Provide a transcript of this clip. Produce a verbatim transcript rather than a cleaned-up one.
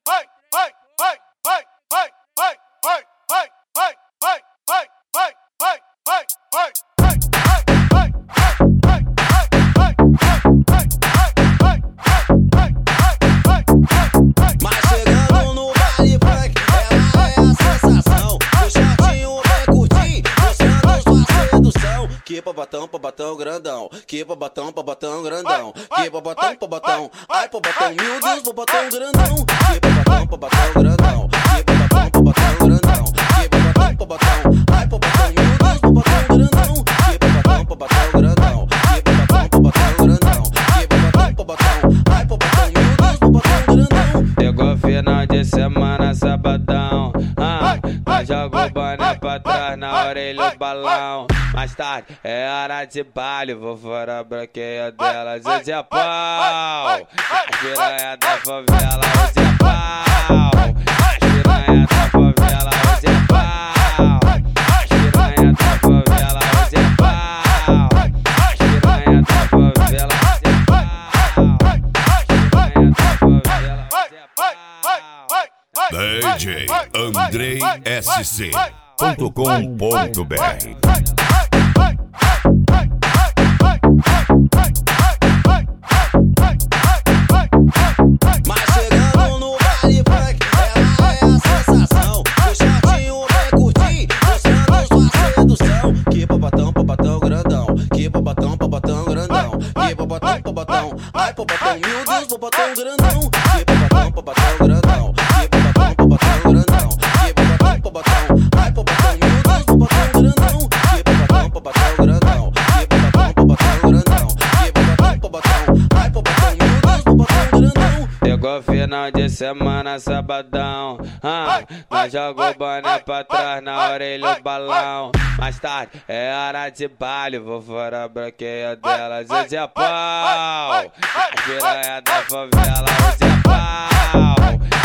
Que babatão, babatão grandão, que babatão, babatão grandão, que babatão, babatão, ai babatão, meu Deus, babatão grandão, que babatão, babatão grandão, que babatão, babatão grandão, que babatão, babatão, ai babatão, meu Deus, babatão grandão, que babatão, babatão grandão, que babatão, babatão grandão, que babatão, babatão, ai babatão, meu Deus, babatão grandão. Chegou final de semana, sabadão, ah, nós joga o boné pra trás, na orelha o balão. Mais tarde é hora de baile, vou fora a branqueia delas, hoje é pau. As piranha da favela, hoje é pau. As piranha da favela, hoje é pau. As piranha da favela, hoje é pau. As piranha da favela, hoje é pau. As piranha da favela, hoje é pau. D J Andrei S C ponto com ponto B R. Mas chegando no baile funk, ela é a sensação. O shortinho vem curtir, mostrando sua sedução. Que babatão, babatão grandão, que babatão, babatão grandão, que babatão, babatão, ai babatão, meu Deus, babatão grandão, que babatão, babatão grandão, que babatão, babatão grandão, que babatão, babatão, ai babatão, meu Deus, babatão grandão, que babatão, babatão grandão, que babatão, babatão grandão, que babatão, babatão, ai babatão, meu Deus, babatão grandão. Chegou final de semana, sabadão, ah, nós joga o boné pra trás, na orelha o balão. Mais tarde é hora de baile, vou fora a branqueia delas, hoje é pau. As piranha da favela, hoje é pau.